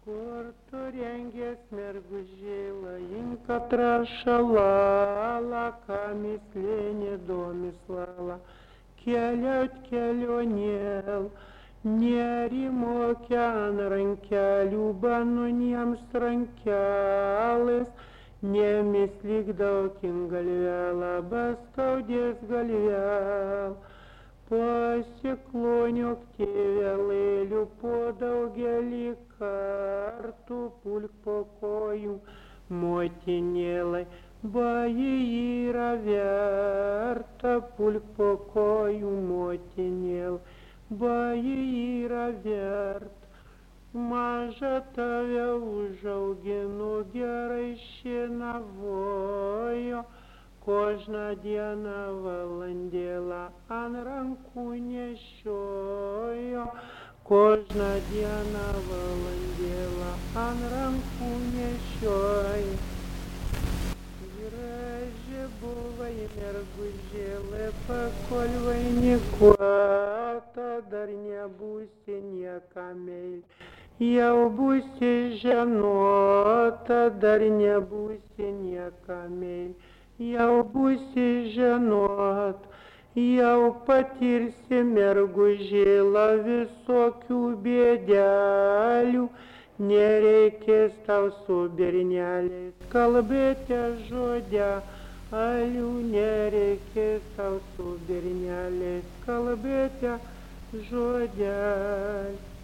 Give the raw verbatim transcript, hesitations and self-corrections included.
Kur tu rengies, mergužėla, inka trašalala, kamis lėnė domislala, keliaut kelionėl, nerimokia ant rankelių, banuniems rankelės, nemislik daukin galvelą, baskaudės galvel. Pasikloniok tėvelėliu po daugelį kartų, pulk po kojų motinėlai, baji yra verta, pulk po kojų motinėlai, baji yra verta. Maža tave užaugino, gerai šienavojo, kožną dieną valandėlą ant rankų nešiojo, kožną dieną valandėlą ant rankų nešiojo. Graži buvai mergužėlė, pakol vainikuota, dar nebūsi niekam meilė. Jau būsi ženota, dar nebūsi niekam meilė. Jau būsi ženot, jau patirsi mergužėlą visokių bėdelių, nereikės tau su berneliais kalbėti žodelių, nereikės tau su berneliais kalbėti žodelių.